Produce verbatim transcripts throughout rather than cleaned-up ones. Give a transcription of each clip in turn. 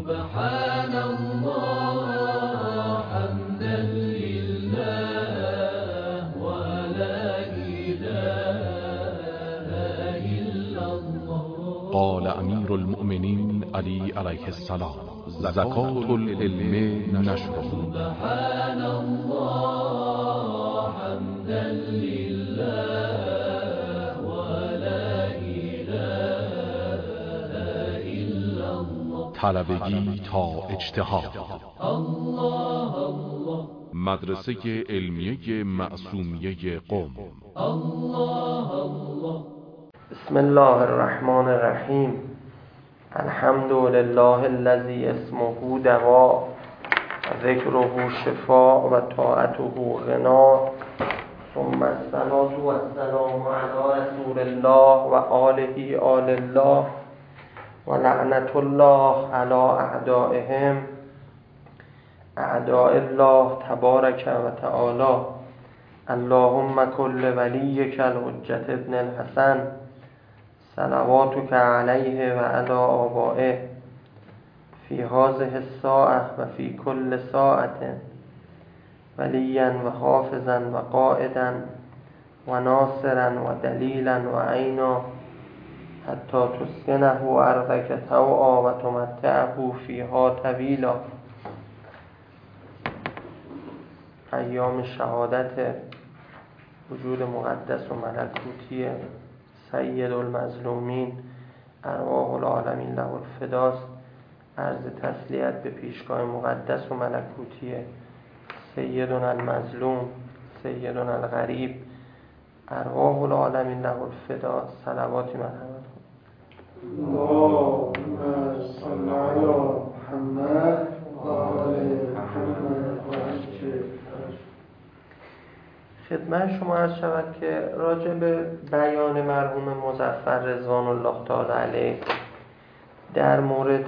سبحان الله حمدا لله ولا إله إلا الله. قال امیر المؤمنین علی علیه السلام: زکات العلم نشره. سبحان الله حمدا لله ولا إله إلا الله. طلبگی تا اجتهاد. الله الله. مدرسه علمیه معصومیه قم. الله الله. بسم الله الرحمن الرحیم. الحمد لله الذي اسمه دواء و ذکره شفاء و طاعته غنا، ثم الصلاة و السلام علی رسول الله و آله آل الله و لعنت الله علی اعدائهم اعداء الله تبارک و تعالی. اللهم کل ولیک الحجة ابن الحسن صلواتک علیه و علی آبائه فی هذه الساعة و فی کل ساعة ولیا و حافظا و قائدا و ناصرا و دلیلا و عینا حتی تسکنه ارضک طوعا و تمتعه فیها طویلا. ایام شهادت وجود مقدس و ملکوتی سید المظلومین ارواح العالمین له الفداست. عرض تسلیت به پیشگاه مقدس و ملکوتی سیدنا المظلوم سیدنا الغریب ارواح العالمین له الفدا. صلواتی مرحمت اللهم صل علی محمد و آل محمد و عجل. خدمت شما عرض شود که راجع به بیان مرحوم مظفر رضوان الله تعالی علیه در مورد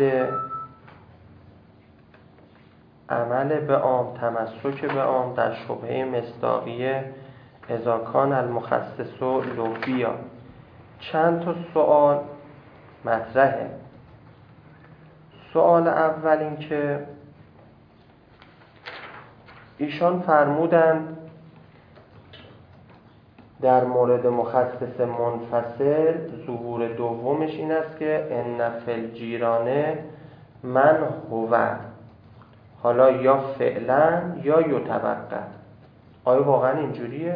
عمل به عام، تمسک به عام در شبهه مصداقیه اذا کان المخصص لوبیا چند تا سوال مطرحه. سوال اول این که ایشان فرمودند در مورد مخصص منفصل ظهور دومش این است که ان فی الجیرانه من هو، حالا یا فعلا یا یتوقع. آیا واقعا اینجوریه؟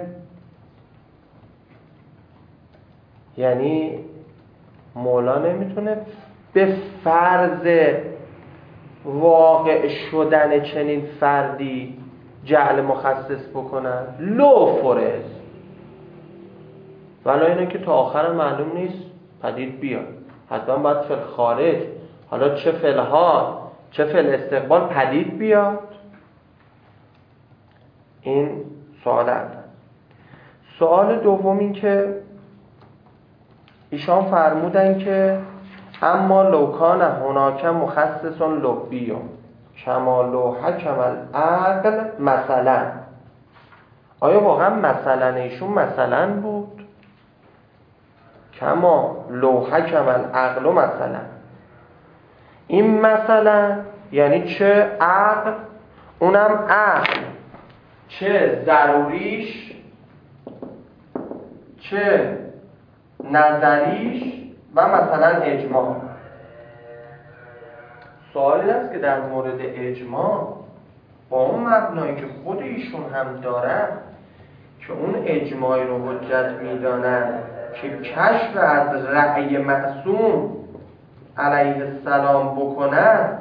یعنی مولا نمیتونه به فرض واقع شدن چنین فردی جعل مخصص بکنن؟ لو فرض ولی اینا که تا آخر معلوم نیست پدید بیاد، حتما باید فی الخارج، حالا چه فی الحال چه فی الاستقبال پدید بیاد. این سوال اول. سوال دوم این که ایشان فرمودن که اما لوکان هناک مخصص لبیون کما لو حکم العقل مثلا. آیا واقعا مثلا ایشون مثلا بود؟ کما لو حکم العقل مثلا. این مثلا یعنی چه عقل، اونم عقل چه ضروریش چه نظریش و مثلا اجماع. سوال این است که در مورد اجماع با اون مبنایی که خود ایشون هم دارن که اون اجماعی رو حجت میدانن که کشف از رأی معصوم علیه السلام بکنن،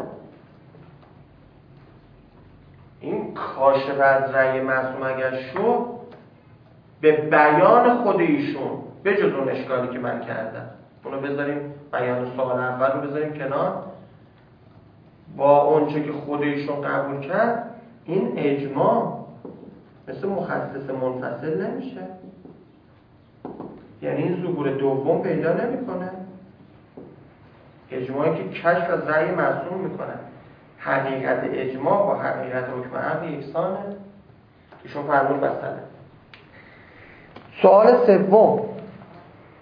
این کاشف از رأی معصوم اگر شد به بیان خود ایشون به جز اون اشکالی که من کردم، اونو بذاریم بیان سوال اول رو بذاریم کنار، با اونچه که خود ایشون قبول کرد، این اجماع مثل مخصص منفصل نمیشه. یعنی این ظهور دوم پیدا نمیکنه. اجماعی که کشف از رأی معصوم میکنه. حقیقت اجماع با حقیقت حکم عقل یکسانه. ایشون فرمود مثلا. سوال سوم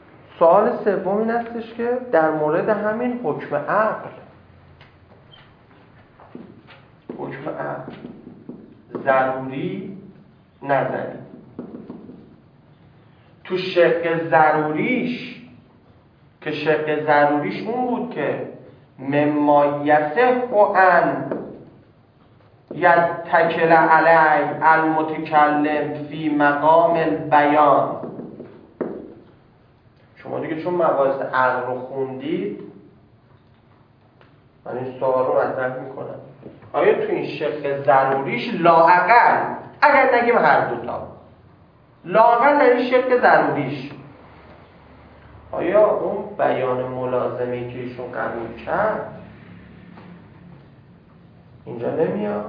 سوال سوم این استش که در مورد همین حکم عقل حکم عقل ضروری نزنی. تو شق ضروریش که شق ضروریش اون بود که مما یصح ان یتکل علی المتکلم فی مقام البیان. شما دیگه چون مباحث عقل رو خوندید، من این سوال رو مطرح میکنم، آیا تو این شق ضروریش لااقل، اگر نگیم هر دوتا، لااقل در این شق ضروریش آیا اون بیان ملازمه‌ای که ایشون قبول کرد اینجا نمیاد؟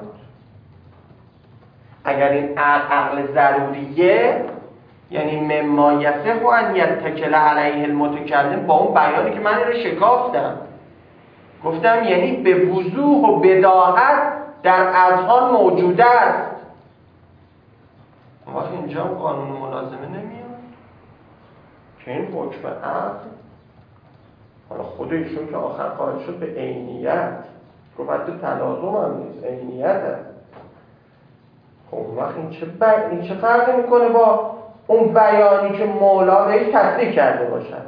اگر این عقل ضروریه یعنی مما یصح ان یتکل علیه المتکلم، با اون بیانی که من رو شکافتم، گفتم یعنی به وضوح و بداهت در اذهان موجوده است، وقت اینجا هم قانون ملازمه نمیاد که این حکم عقل، حالا خود ایشون که آخر قائل شد به عینیت، گفت حتی تلازم هم نیست، عینیت هست. خب وقت این چه, ب... این چه فرقی میکنه با اون بیانی که مولا بهش تصدیق کرده باشد؟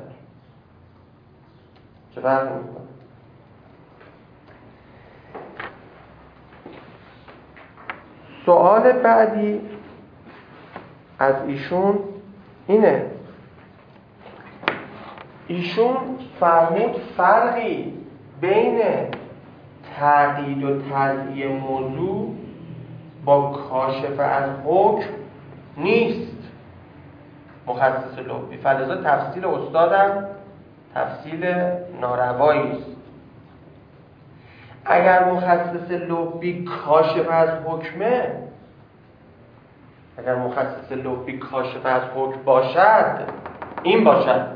چه فرقی میکنه؟ سوال بعدی از ایشون اینه، ایشون فرمود فرقی بین تعقید و تضییع موضوع با کاشف از حکم نیست. مخصص لبی فلذا تفصیل استادم تفصیل ناروایی است. اگر مخصص لبی کاشف از حکمه، اگر مخصص لبی کاشف از حکم باشد، این باشد،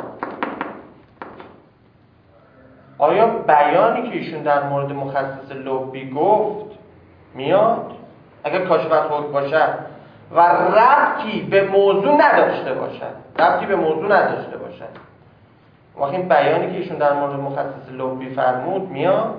آیا بیانی که ایشون در مورد مخصص لبی گفت میاد؟ اگر کاشف از حکم باشد و ربطی به موضوع نداشته باشد، ربطی به موضوع نداشته باشد، وقتی این بیانی که ایشون در مورد مخصص لبی فرمود میاد؟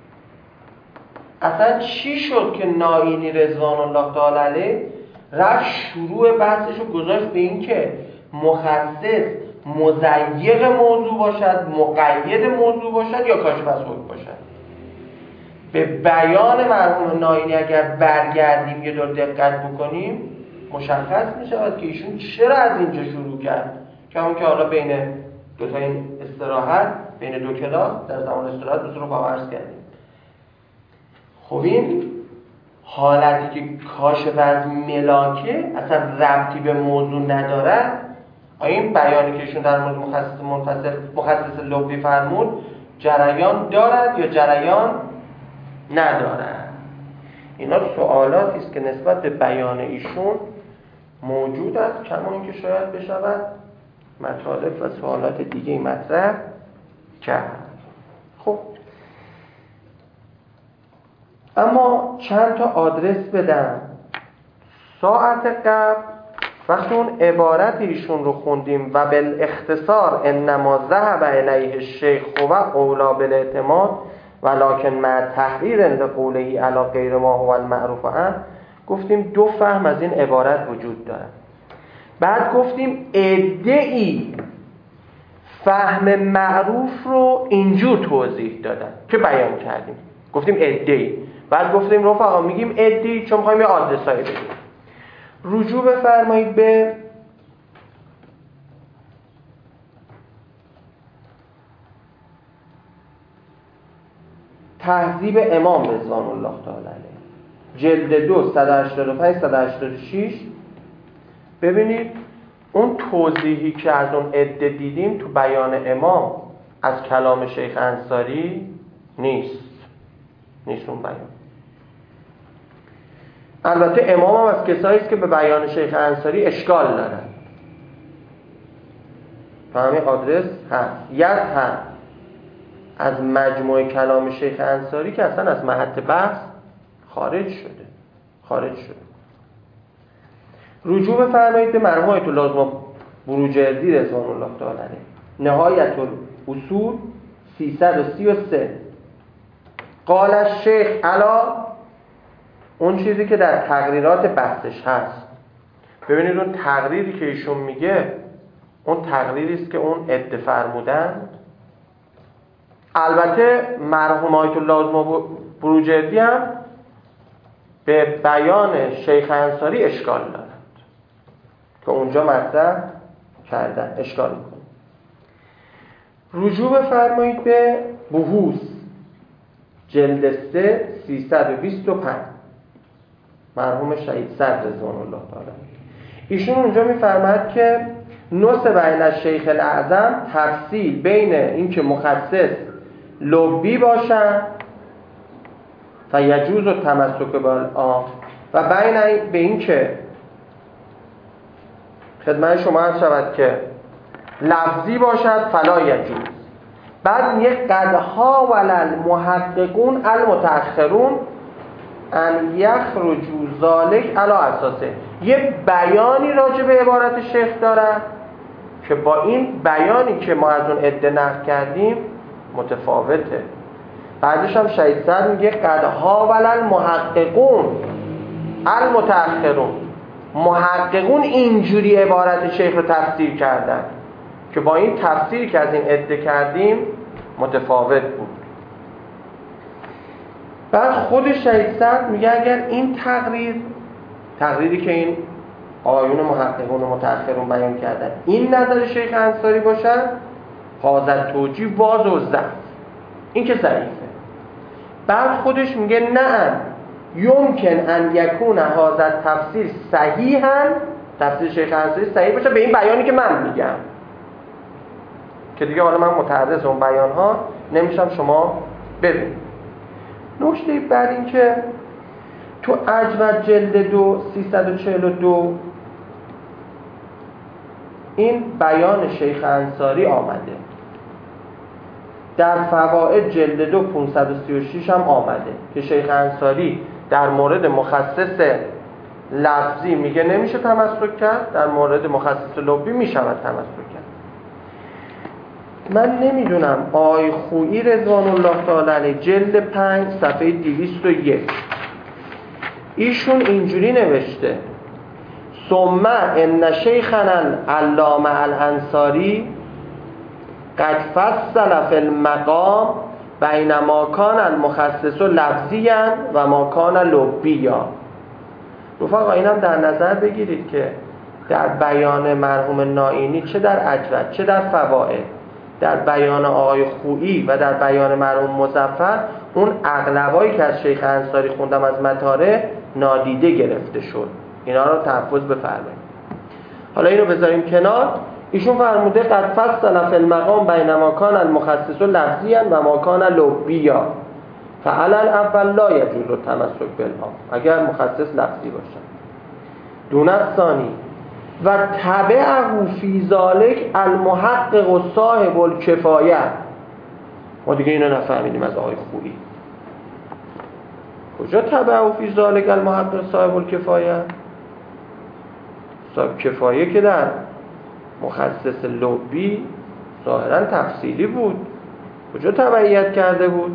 اصلا چی شد که ناینی رضوان الله تعالی علیه رفت شروع بحثش رو گذاشت به این که مخصص مضیق موضوع باشد، مقید موضوع باشد یا کاشف از حکم باشد؟ به بیان مرحوم ناینی اگر برگردیم یه دور دقت بکنیم مشخص می شود که ایشون چرا از اینجا شروع کرد، که همون که حالا بین دو تا این استراحت، بین دو کلاس در زمان استراحت بسید رو با عرض کردیم. خب این حالتی که کاشف از ملاکه اصلا ربطی به موضوع ندارد، آیا این بیانی که ایشون در مورد مخصص منفصل مخصص لبی فرمود جریان دارد یا جریان ندارد؟ اینا سوالاتی است که نسبت به بیان ایشون موجود است، کما اینکه شاید بشود مطالب و سوالات دیگه مطرح کرد. خب اما چند تا آدرس بدم. ساعت قبل وقتی اون عبارت ایشون رو خوندیم و بالاختصار انما ذهب الیه الشیخ و اولا بالاعتماد ولکن مع تحریر لقوله علی غیر ما هو المعروف عنه، گفتیم دو فهم از این عبارت وجود داره. بعد گفتیم ادعی فهم معروف رو اینجور توضیح دادن که بیان کردیم، گفتیم ادعی. بعد گفتیم رفقا میگیم ادعی چون میخوایم یه آدرسایی بدیم. رجوع بفرمایید به تهذیب امام رضوان الله تعالی علیه، جلد دو صد و هشتاد و پنج صد و هشتاد و شش. ببینید اون توضیحی که از اون عده دیدیم تو بیان امام از کلام شیخ انصاری نیست، نیست اون بیان. البته امام هم از کسایی است که به بیان شیخ انصاری اشکال دارن، تو همین آدرس هست. یک هم از مجموع کلام شیخ انصاری که اصلا از محط بحث خارج شده خارج شده. رجوع بفرمایید به مرحوم آیت الله لازم بروجردی رضوان الله تعالی علیه، نهایت الاصول سیصد و سی و سه. قال الشیخ علا اون چیزی که در تقریرات بحثش هست. ببینید اون تقریری که ایشون میگه اون تقریری است که اون عده فرمودن. البته مرحوم آیت الله بروجردی هم به بیان شیخ انصاری اشکال دارند که اونجا مطرح کردن، اشکال میکنه. رجوع بفرمایید به بحوث جلد سه سیصد و بیست و پنج مرحوم شهید صدر رضوان الله تعالی. ایشون اونجا میفرماید که نص بین الشیخ الاعظم تفصیل بین اینکه مخصص لبی باشن فیجوز و تمسک بالعام و بین به اینکه خدمت شما عرض شود که لفظی باشد فلا یجوز. بعد میگه قدها ولل محققون المتأخرون ان یخرجوا ذلک علی اساسه. یه بیانی راجع به عبارت شیخ داره که با این بیانی که ما از اون عده نقل کردیم متفاوته. بعدش هم شهید صدر میگه قدها ولل محققون المتأخرون، محققون اینجوری عبارت شیخ رو تفسیر کردن که با این تفسیری که از این عده کردیم متفاوت بود. بعد خود شهید صدر میگه اگر این تقریر تقریری که این آیون محققون و متأخرون بیان کردن این نظر شیخ انصاری باشن حاضر توجیه واضح و ضعف، این که ضعیفه. بعد خودش میگه نه یمکن ان یکون حاضر تفسیر صحیحا، تفسیر شیخ انصاری صحیح باشه به این بیانی که من میگم که دیگه حالا من متعرض اون بیان ها نمیشم، شما ببینید. نکته بعد این که تو اجود جلد دو سیصد و چهل و دو این بیان شیخ انصاری آمده، در فوائد جلد دو پانصد و سی و شش هم آمده که شیخ انصاری در مورد مخصص لفظی میگه نمیشه تمسک کرد، در مورد مخصص لفظی میشود تمسک کرد. من نمیدونم آقای خویی رضوان الله تعالی علیه جلد پنج صفحه دویست و یک ایشون اینجوری نوشته ثم ان شیخنا العلامه الانصاری قد فصل فی المقام بین ما کان المخصص لفظیا و ما کان لبیا. رفقا اینم در نظر بگیرید که در بیان مرحوم نائینی چه در اجود چه در فوائد، در بیان آقای خویی و در بیان مرحوم مظفر اون اغلبایی که از شیخ انصاری خوندم از مطالع نادیده گرفته شد. اینا رو تحفظ بفرمایید. حالا اینو بذاریم کنار. ایشون فرموده قد فصل فی المقام بین ما کان المخصص لفظیا و ما کان لبیا فعلی الاول لا یجوز التمسک بالعام، اگر مخصص لفظی باشه. دون الثانی و تبعه فی ذلک المحقق و صاحب الکفایه. ما دیگه اینو نفهمیدیم از آقای خویی. کجا تبعه فی ذلک المحقق صاحب الکفایه؟ صاحب کفایه که در مخصص لبی ظاهرا تفصیلی بود، کجا تبعیت کرده بود؟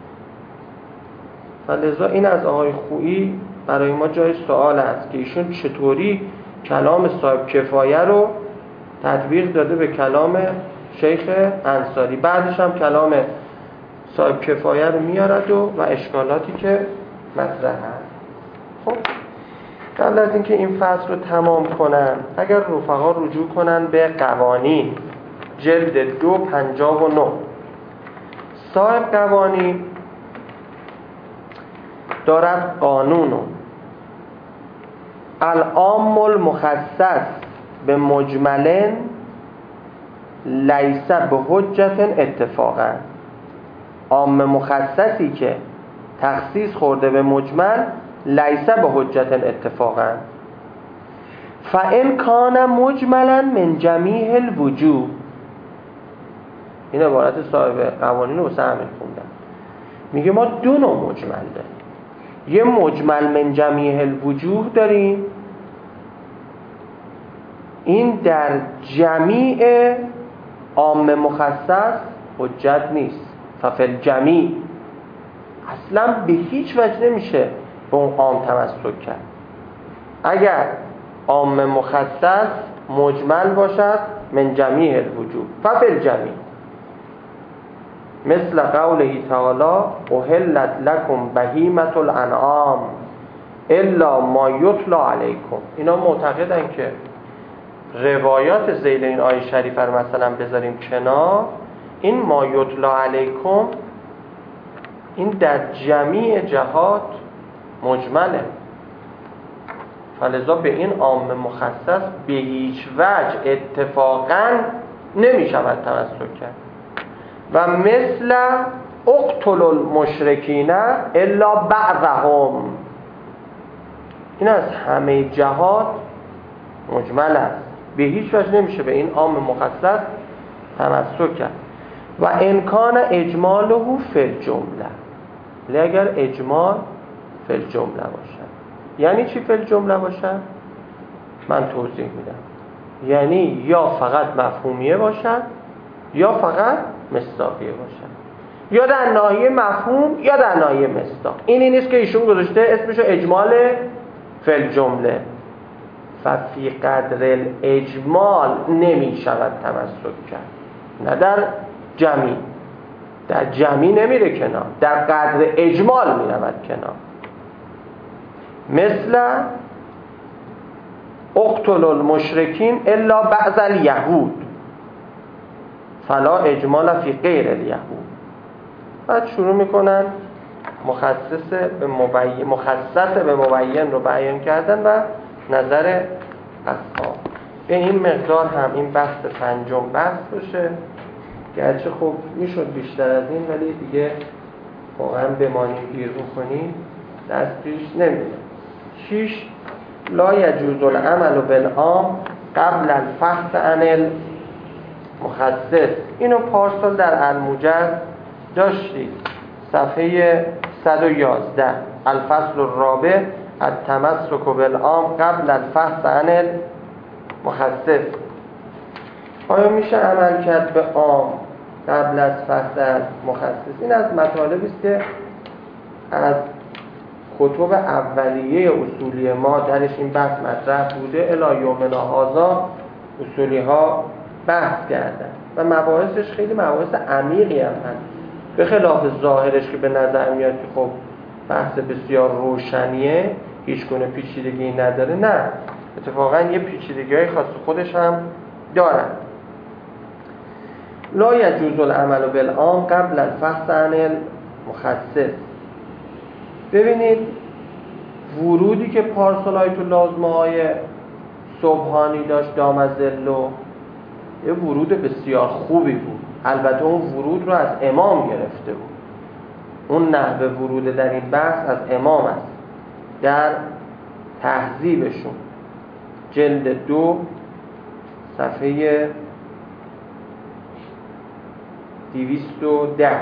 فلذا این از آقای خویی برای ما جای سوال است که ایشون چطوری کلام صاحب کفایه رو تطبیق داده به کلام شیخ انصاری. بعدش هم کلام صاحب کفایه رو میارد و, و اشکالاتی که مطرح هست. خب قبل از اینکه این فصل رو تمام کنن اگر رفقا رجوع کنن به قوانین جلد دو پنجاه و نه، صاحب قوانین دارد قانونو العام المخصص به مجملن لیس به حجت اتفاقا. عام مخصصی که تخصیص خورده به مجمل لیس به حجت اتفاقا. فان کان مجملا من جمیع الوجوه. این عبارت صاحب قوانین رو واسه همین خوندم. میگه ما دو نوع مجمل داریم، یه مجمل من جمیع الوجوه داریم، این در جمیع عام مخصص حجت نیست. ففل جمیع اصلا به هیچ وجه نمیشه به اون عام تمسک کرد. اگر عام مخصص مجمل باشد من جمیع الوجوه ففی الجمیع، مثل قوله تعالی احلت لکم بهیمة الانعام الا ما یتلی علیکم. اینا معتقدن که روایات ذیل این آیه شریفه رو مثلا بذاریم کنار، این ما یتلی علیکم این در جمیع جهات مجمله، فلذا به این عام مخصص به هیچ وجه اتفاقا نمی شود تمسک کرد. و مثل اقتل المشرکین الا بعضهم، این از همه جهات مجمل است، به هیچ وجه نمیشه به این عام مخصص تمسک کرد. و امکان اجماله فی الجمله، ولی اگر اجمال فی الجمله باشد. یعنی چی فی الجمله باشد؟ من توضیح میدم. یعنی یا فقط مفهومیه باشد یا فقط مصداقیه باشد، یا در ناحیه مفهوم یا در ناحیه مصداق. اینی نیست که ایشون گذاشته اسمشو اجمال فی الجمله. ففی قدر الاجمال نمی شود تمسک کرد، نه در جمی، در جمی نمیره کنار، در قدر اجمال میرود کنار. مثل اقتل المشرکین الا بعض الیهود فلا اجمال فی غیر الیهود. بعد شروع میکنن مخصص به مبین، مخصص به مبین رو بیان کردن و نظر اصحاب. به این مقدار هم این بحث پنجم بحث باشه، گرچه خب میشد بیشتر از این، ولی دیگه واقعا بمانیم گیر بکنیم دست پیش نمیده. شیش، لا یجوز العمل بالعام قبل الفحص عن المخصص. اینو پارسال در الموجز داشتید، صفحه صد و یازده، الفصل الرابع التمسک بالعام قبل الفحص عن المخصص. آیا میشه عمل کرد به عام قبل از فحص از مخصص؟ این از مطالبی است که از کتب اولیه اصولی ما درش این بحث مطرح بوده، الی یومنا هذا اصولی ها بحث کردن و مباحثش خیلی مباحث عمیقی هم هست، به خلاف ظاهرش که به نظر میاد که خب بحث بسیار روشنیه، هیچ گونه پیچیدگی نداره. نه، اتفاقا یه پیچیدگی های خاص خودش هم دارن. لا یجوز العمل بالعام قبل الفحص عن المخصص. ببینید ورودی که پارسال آیت اللازمه های سبحانی داشت دامزلو یه ورود بسیار خوبی بود. البته اون ورود رو از امام گرفته بود، اون نحوه ورود در این بحث از امام است در تهذیبشون، جلد دو صفحه دویست و ده.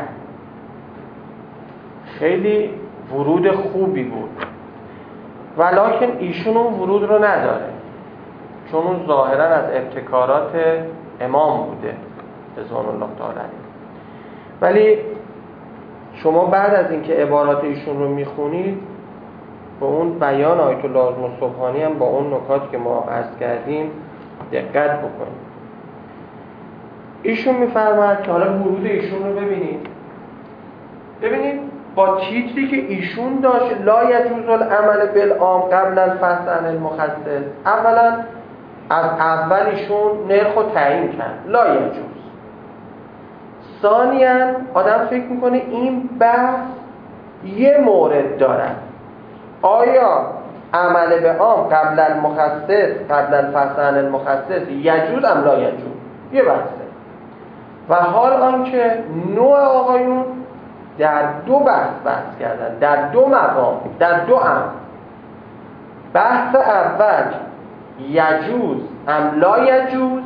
خیلی ورود خوبی بود، ولکن ایشون اون ورود رو نداره، چون اون ظاهرا از ابتکارات امام بوده رضوان الله تعالی. ولی شما بعد از اینکه عبارات ایشون رو میخونید با اون بیان آیت اللازمه سبحانی هم با اون نکات که ما عرض کردیم دقت بکنید. ایشون میفرماید که حالا ورود ایشون رو ببینید. ببینید با تیتری که ایشون داشت لا یجوز العمل بالعام قبل الفحص عن المخصص، اولا از اول ایشون نرخ رو تعیین کرد، لا یجوز. ثانیاً آدم فکر میکنه این بحث یه مورد داره، آیا عمل به عام قبل المخصص قبل الفحص عن المخصص یجوز ام لا یجوز، یه بحثه. و حال آنکه نوع آقایون در دو بحث بحث کردن، در دو مقام، در دو امر. بحث اول یجوز ام لا یجوز،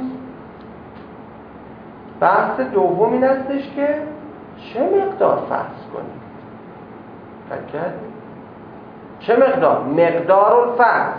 بحث دوم این هستش که چه مقدار فحص کنیم. فکر کردیم؟ چه مقدار؟ مقدار الفحص.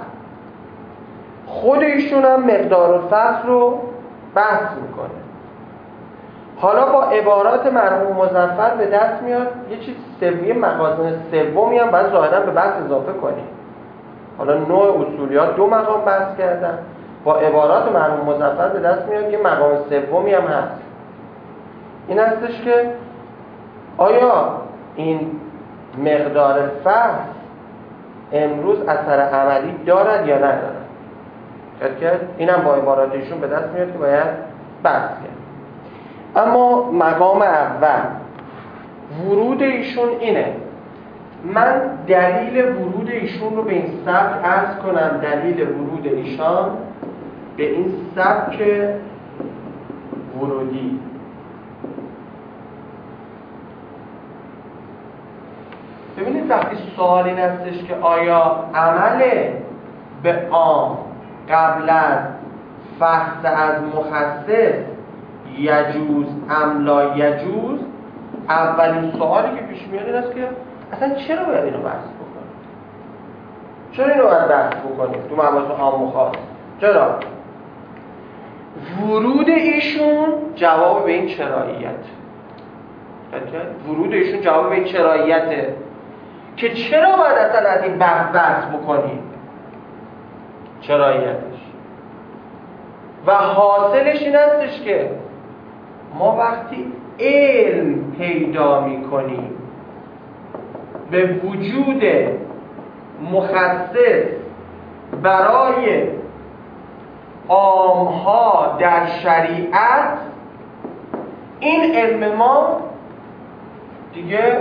خود ایشون هم مقدار الفحص رو بحث میکنه. حالا با عبارات مرحوم مظفر به دست میاد یه چیز سومی مخازن سومی هم باید ظاهرا به بحث اضافه کنیم. حالا نوع اصولیات دو مقام بحث کردن، با عبارات مرحوم مظفر به دست میاد یه مقام سومی هم هست. این هستش که آیا این مقدار فحص امروز اثر عملی دارد یا ندارد؟ کرد اینم با عباراتشون به دست میاد که باید بحث کرد. اما مقام اول ورود ایشون اینه. من دلیل ورود ایشون رو به این سبک عرض کنم. دلیل ورود ایشان به این سبک ورودی ببینید وقتی سوال این هستش که آیا عمل به عام قبل از فحص از مخصص یجوز ام لا یجوز، اولین سوالی که پیش میاد این است که اصلا چرا باید اینو بحث بکنیم؟ چرا اینو باید بحث بکنیم تو مباحث عام و خاص؟ چرا؟ ورود ایشون جواب به این چراییت. ورود ایشون جواب به این چراییته که چرا باید اصلا از این بحث بحث بکنیم؟ چراییتش و حاصلش این هستش که ما وقتی علم پیدا میکنیم به وجود مخصص برای عامها در شریعت، این علم ما دیگه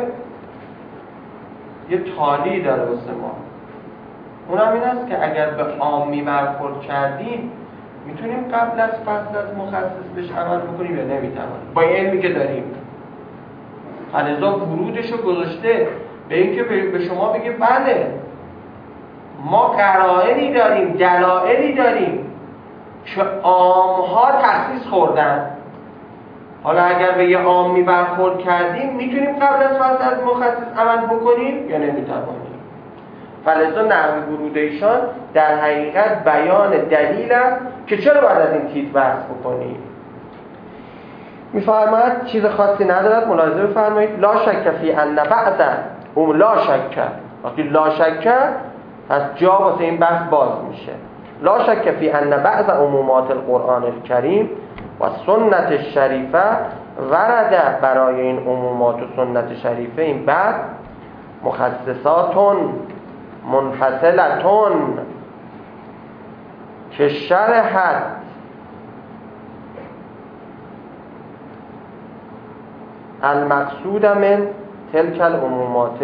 یه تالی داره واسه ما. اونم این است که اگر به عامی برخورد کردیم میتونیم قبل از فصل از مخصص بهش عمل بکنیم یا نمیتوانیم با این علمی که داریم. فلذا ورودشو گذاشته به اینکه به شما بگه بله ما قرائنی داریم، دلایلی داریم که عامها تخصیص خوردن. حالا اگر به یه عامی برخورد کردیم میتونیم قبل از فصل از مخصص عمل بکنیم یا نمیتوانیم. فلذا نحوه ورود ایشان در حقیقت بیان دلیل است که چرا باید از این تیتر بحث بکنیم. میفرماید چیز خاصی ندارد، ملاحظه بفرمایید لا شک فی ان بعضا اون لا شک، وقتی لا شک از جا واسه این بحث باز میشه. لا شک فی ان بعض عمومات القرآن الکریم و سنت الشریفه ورده، برای این عمومات و سنت شریفه این بعد مخصصاتون منفصلتون که شرحت المقصود من تلک العمومات،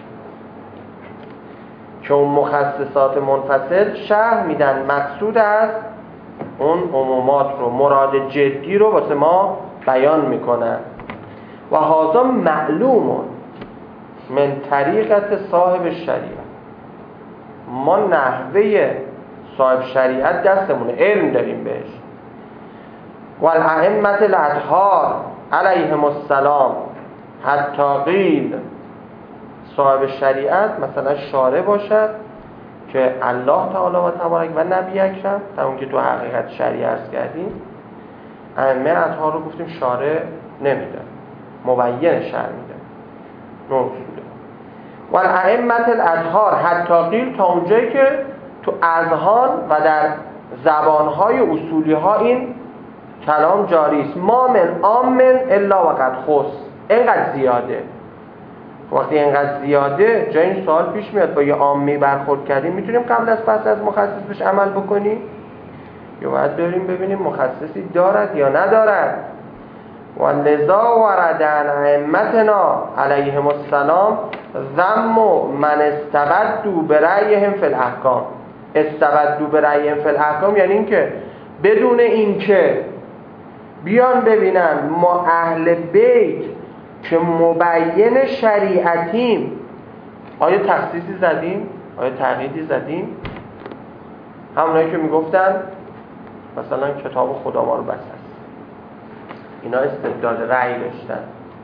که اون مخصصات منفصل شرح میدن مقصود از اون عمومات رو، مراد جدی رو واسه ما بیان میکنن. و هذا معلوم من طریقت صاحب شریعت، ما نحوه صاحب شریعت دستمونه، علم داریم بهش. و الائمه الاطهار علیهم السلام، حتی قیل صاحب شریعت مثلا شارع باشد که الله تعالی و تبارک و نبی اکرم، همون که تو حقیقت شریعت عرض کردیم، ائمه اطهار رو گفتیم شارع نمیده، مبین شرع میده، نه اصوله. و الائمه الاطهار حتی قیل، تا اونجایی که تو اذهان و در زبانهای اصولی ها این کلام جاری است. ما من آمن الا وقد خص، اینقدر زیاده. وقتی اینقدر زیاده جای این سوال پیش میاد با یه عامی برخورد کردیم میتونیم قبل از فصل از مخصص بهش عمل بکنیم یا باید بریم ببینیم مخصصی دارد یا ندارد. و لذا ورد عن ائمتنا علیهم السلام ذم من استبدوا برأیهم فی الاحکام. استبدوا برأیهم فی الاحکام یعنی این که بدون اینکه بیان ببینن ما اهل بیت که مبین شریعتیم آیا تخصیصی زدیم؟ آیا تقییدی زدیم؟ همونایی که میگفتن مثلا کتاب خدا ما رو بس است، اینا استبداد رأی داشتن،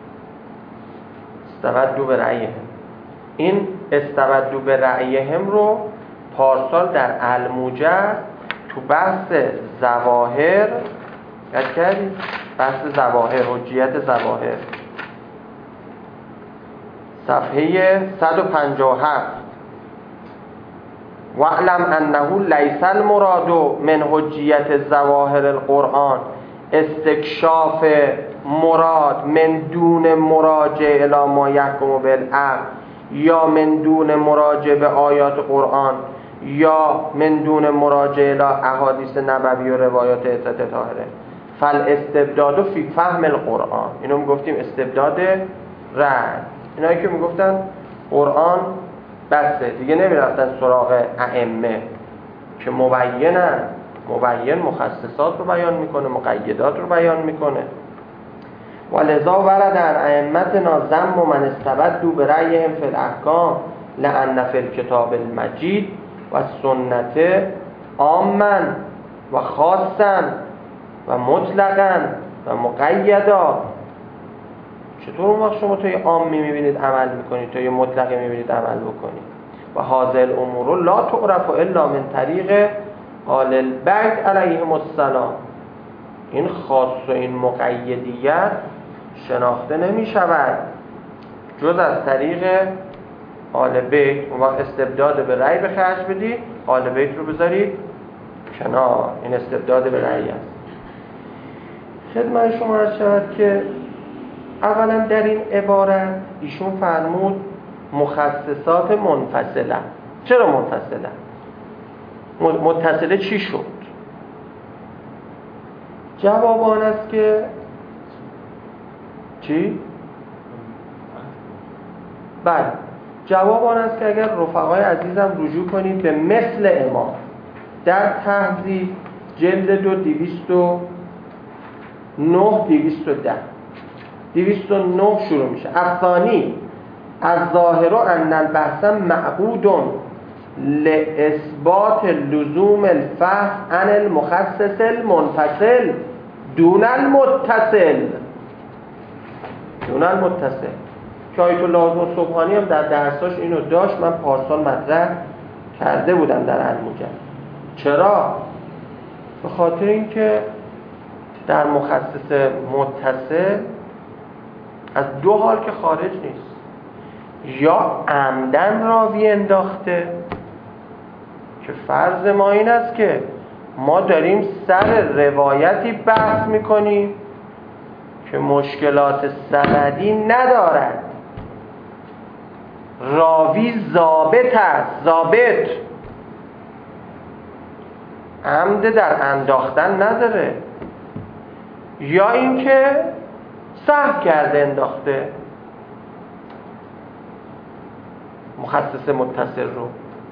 استبدوا برأیهم. این استبدوا برأیهم رو پارسال در الموجه تو بحث ظواهر یاد کردید؟ بحث ظواهر، حجیت ظواهر، صفحه صد و پنجاه و هفت. واعلم انه لیس المراد من حجیت ظواهر القرآن استکشاف مراد من دون مراجعه الی ما یحکم بالعقل، یا من دون مراجعه به آیات قرآن، یا من دون مراجعه الی احادیث نبوی و روایات عزت طاهره. فالاستبداد فی فهم القرآن، اینو میگفتیم استبداد رد. اینایی که میگفتن قرآن بسه دیگه نمیرفتن سراغ ائمه که مبینن، مبین مخصصات رو بیان میکنه، مقیدات رو بیان میکنه. ولذا ورد عن ائمتنا ذم من استبدوا برأیهم فی الاحکام لأن فی الکتاب المجید و سنت عاما و خاصا و مطلقا و مقیدا. چطور اون وقت شما توی عامی میبینید عمل میکنید، توی مطلقی میبینید عمل بکنید؟ و هذه الامور لا تعرف الا من طریق آل البیت علیهم السلام. این خاص و این مقیدیت شناخته نمی شود جز از طریق آل بیت. اون وقت استبداد به رأی به خرج بدید، آل بیت رو بذارید کنار، این استبداد به رأی است. خدمت شما عرض شود که اولا در این عبارت ایشون فرمود مخصصات منفصله. چرا منفصله؟ متصله چی شد؟ جواب آن است که چی؟ بله، جواب آن است که اگر رفقای عزیزم رجوع کنید به مثل امام در تهذیب جلد دو دویست و نه دویست و ده دویست و نه شروع میشه. الثانی از ظاهر ان البحث معقود لاثبات لزوم الفحص عن المخصص المنفصل دون المتصل. دون المتصل که آیت الله سبحانی هم در درساش اینو داشت، من پارسال مطرح کرده بودم در الموجز. چرا؟ به خاطر اینکه در مخصص متصل از دو حال که خارج نیست، یا عمدن راوی انداخته که فرض ما این است که ما داریم سر روایتی بحث میکنیم که مشکلات سندی ندارد، راوی ضابط است، ضابط عمد در انداختن نداره، یا اینکه سهو کرده انداخته مخصص متصل رو.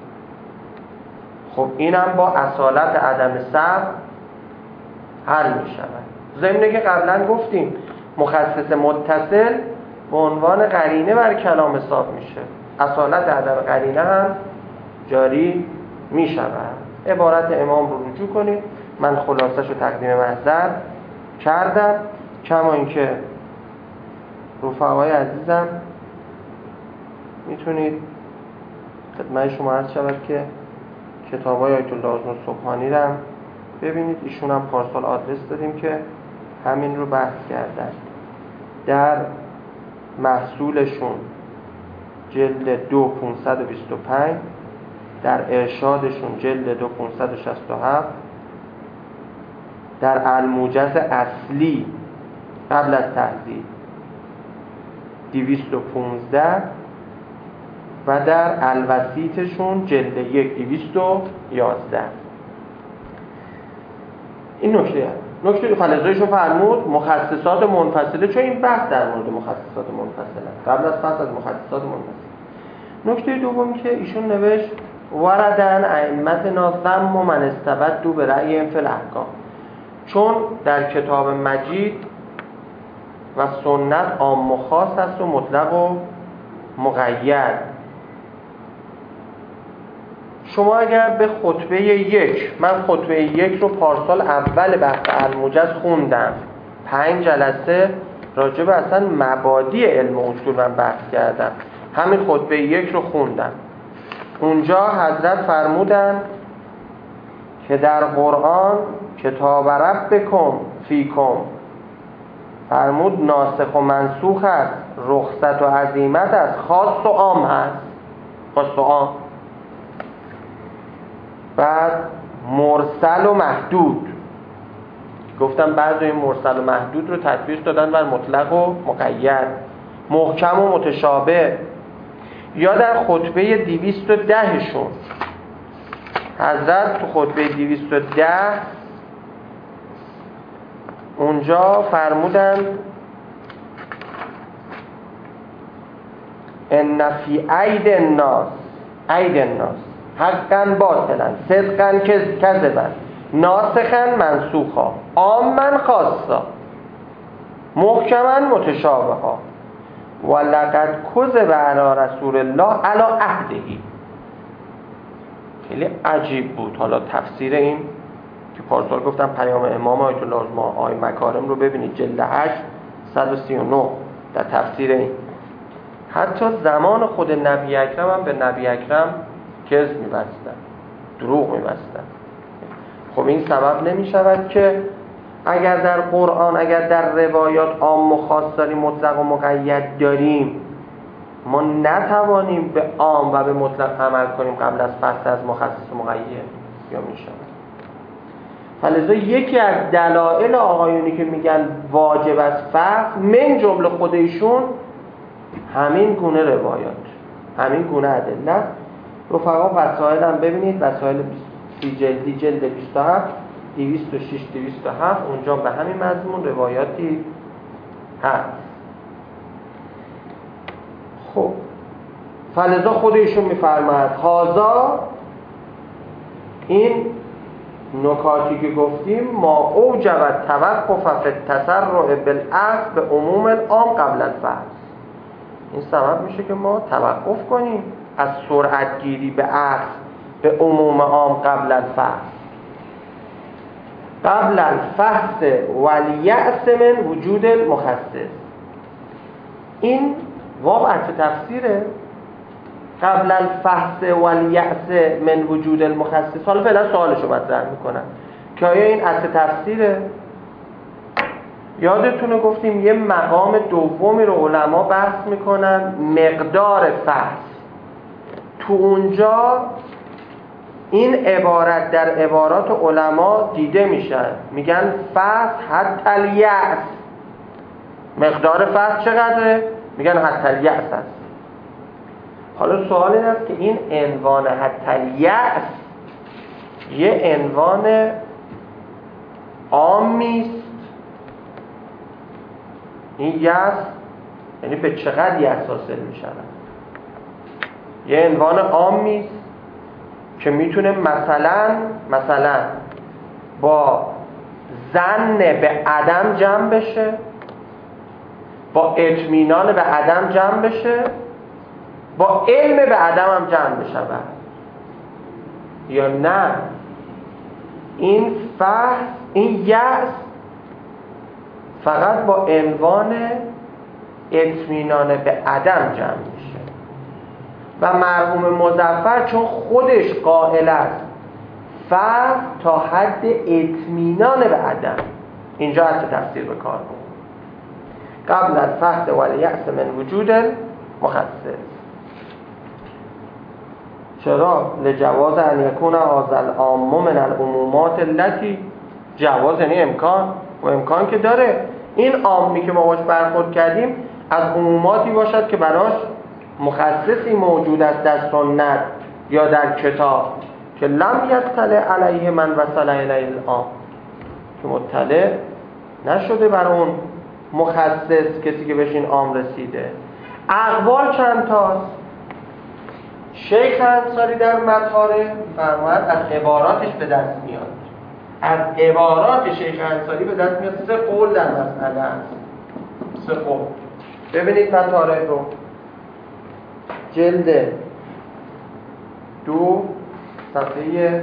خب اینم با اصالت عدم سهو حل می شود. ضمن که قبلا گفتیم مخصص متصل به عنوان قرینه بر کلام حساب میشه، اصالت عدم قرینه هم جاری می شود. عبارت امام رو رجوع کنید، من خلاصش رو تقدیم محضر کردم. کما اینکه رفقای عزیزم میتونید خدمت شما عرض شود که کتابای آیت الله سبحانی رو هم ببینید. ایشون هم پارسال آدرس دادیم که همین رو بحث کردن. در محصولشون جلد دو پونصد و بیست و پنج، در ارشادشون جلد دو پونصد و شصت و هفت، در الموجز اصلی قبل از تهذیب دویست و پانزده و در الوسیطشون جلد یک دویست و یازده. این نکته هست. نکته خالصایشون فرمود مخصصات منفصله، چون این بحث در مورد مخصصات منفصله قبل از فصل از مخصصات منفصله. نکته دوم که ایشون نوشت وردن ائمتنا ذم من استبدوا برأیهم فی الاحکام، چون در کتاب مجید و سنت عام و خاص است و مطلق و مقید. شما اگر به خطبه یک، من خطبه یک رو پارسال اول بحث الموجز خوندم، پنج جلسه راجع به اصلا مبادی علم اصول من بحث کردم، همین خطبه یک رو خوندم. اونجا حضرت فرمودن که در قرآن کتاب ربکم فیکم فرمود ناسخ و منسوخ است، رخصت و عزیمت است، خاص و عام هست. خاص و عام. بعد مرسل و محدود، گفتم بعضی این مرسل و محدود رو تطبیق دادن بر مطلق و مقید. محکم و متشابه، یا در خطبه دویست و ده شون حضرت تو خطبه دویست و ده اونجا فرمودن ان فی عید الناس، عید الناس حقا باطلا صدقا کذبا ناسخا منسوخا عاما خاصا محکما متشابها و لقد کذب علی رسول الله علی عهده. خیلی عجیب بود. حالا تفسیر این که پارسال گفتم پیام امام آیت الله آی مکارم رو ببینید جلد هشت صد و سی و نه در تفسیر این. حتی زمان خود نبی اکرم هم به نبی اکرم کذب می‌بستن، دروغ می‌بستن. خب این سبب نمی شود که اگر در قرآن، اگر در روایات عام و خاص داریم، مطلق و مقید داریم، ما نتوانیم به عام و به مطلق عمل کنیم قبل از فصل از مخصص و مقید؟ یا می شود؟ فلذا یکی از دلایل آقایونی که میگن واجب از فصل من جمله خود ایشون همین گونه روایات، همین گونه ادله. رفقا وسائل هم ببینید، وسائل سی جلدی جلد بیست و هفت دویست و شش دویست و هفت اونجا به همین مضمون روایاتی هست. خب فلذا خود ایشون میفرماید هازا، این نکاتی که گفتیم، ما اوجب توقف فی التسرع بالاخذ به عموم العام قبل الفصل، این سبب میشه که ما توقف کنیم از سرعت گیری به اخذ به عموم عام قبل الفصل. قبل الفحص والیأس من وجود المخصص، این واو عطف تفسیره. قبل الفحص والیأس من وجود المخصص. حالا فعلا سوالشو مطرح میکنم که آیا این عطف تفسیره؟ یادتونه گفتیم یه مقام دومی رو علما بحث میکنن، مقدار فحص. تو اونجا این عبارت در عبارات علما دیده میشه، میگن فحص حتی الیأس. مقدار فحص چقدره؟ میگن حتی الیأس هست. حالا سوال این است که این عنوان حتی الیأس یه عنوان عامیست، این یأس یعنی به چقدر یأس حاصل میشود؟ یه عنوان عامیست که میتونه مثلا مثلا با ظن به عدم جمع بشه، با اطمینان به عدم جمع بشه، با علم به عدم هم جمع بشه. یا نه این فحص، این یأس فقط با عنوان اطمینان به عدم جمع میشه و مرحوم مظفر چون خودش قائل است فحص تا حد اطمینان به عدم، اینجا از تفسیر به کار بود. قبل الفحص والیأس من وجود المخصص. چرا؟ لجواز ان یکون هذا العام من العمومات التي، جواز یعنی امکان، و امکان که داره این عامی که ما باش برخورد کردیم از عموماتی باشد که براش مخصصی موجود است در سنت یا در کتاب که لم یطلع علیه من وصل الیه العام، که مطلع نشده بر اون مخصص کسی که بهش این عام رسیده. اقوال چند تاست؟ شیخ انصاری در مطارح فرماید از عباراتش به دست میاد، از عبارات شیخ انصاری به دست میاد. سه قول در مسئله هست، سه قول. ببینید مطارح رو، جلد دو صفحه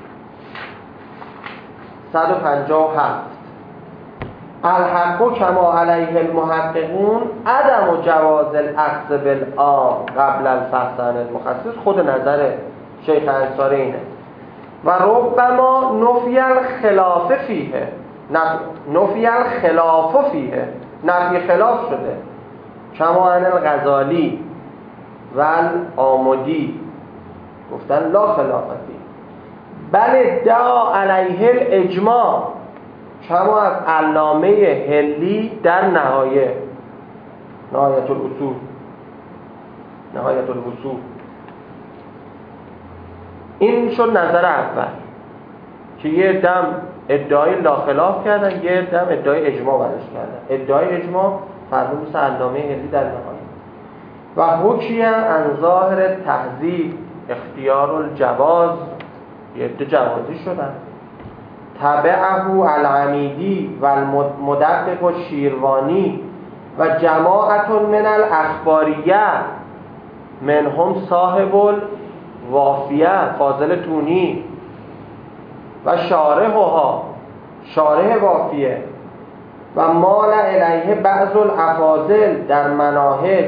صد و پنجاه و هفت. الحق کما علیه المحققون عدم و جواز الاخذ بالعام قبل الفحص عن المخصص. خود نظر شیخ انصاری اینه. و ربما نفی الخلاف فیه، نفی الخلاف فیه، نفی خلاف شده. کما عن الغزالی و الآمدی گفتن لا خلافتی، بل ادعا علیه الاجماع، کما از علامه هلی در نهایه نهایت الاصول نهایت الوصول. این شد نظر اول که یه دم ادعای لا خلاف کردن، یه دم ادعای اجماع برش کردن. ادعای اجماع فرمود مثل علامه هلی در نهایه. و حکیه ان ظاهر تهذیب اختیار الجواز، یه عده جوازی شدن. تبعه العمیدی و المدقق و شیروانی و جماعت من الاخباریه منهم صاحب الوافیه فاضل تونی و شارحها شارح وافیه و مال الیه بعض الافاضل در مناهج.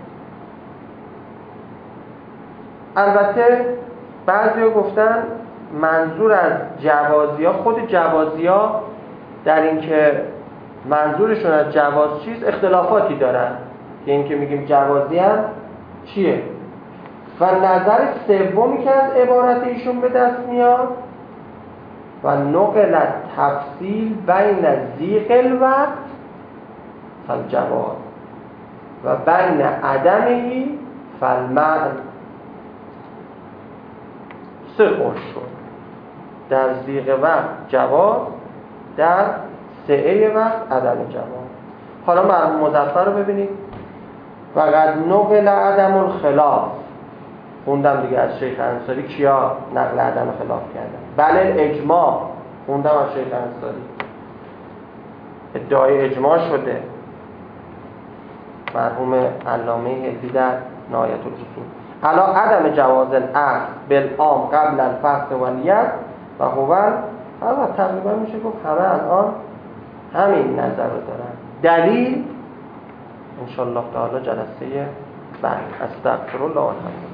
البته بعضی ها گفتن منظور از جوازی ها، خود جوازی ها در این که منظورشون از جواز چیز اختلافاتی دارن که این که میگیم جوازی هم چیه. و نظر سومی که از عبارت ایشون به دست میاد و نقل تفصیل بین ضیق الوقت فالجواز و بین عدمه فالمنع. سه قول شد، در ضیق وقت جواز، در سعه وقت عدم جواز. حالا مرحوم مظفر رو ببینید. و قد نقل عدم الخلاف، خوندم دیگه از شیخ انصاری کیا نقل عدم خلاف کردن. بله اجماع خوندم از شیخ انصاری، ادعای اجماع شده مرحوم علامه هندی در نهایت الاصول. علا عدم جواز الاخذ بالعام قبل الفصل و الید و هو حالا تقریبا میشه گفت همه الان همین نظر رو دارن. دلیل انشالله تعالی جلسه بعد. استغفر الله العظیم.